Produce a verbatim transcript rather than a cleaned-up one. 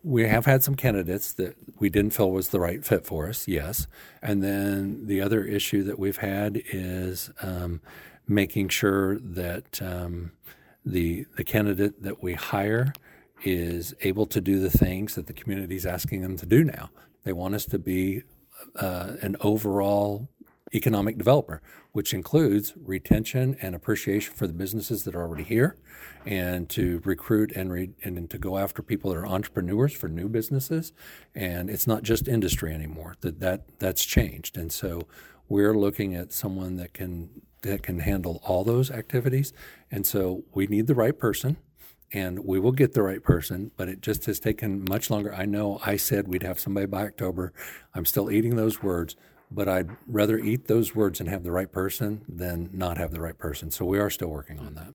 we have had some candidates that we didn't feel was the right fit for us, yes. And then the other issue that we've had is um, making sure that um, the the candidate that we hire is able to do the things that the community is asking them to do now. They want us to be uh, an overall economic developer, which includes retention and appreciation for the businesses that are already here, and to recruit and re- and to go after people that are entrepreneurs for new businesses. And it's not just industry anymore. That that that's changed, and so we're looking at someone that can that can handle all those activities. And so we need the right person. And we will get the right person, but it just has taken much longer. I know I said we'd have somebody by October. I'm still eating those words, but I'd rather eat those words and have the right person than not have the right person. So we are still working on that.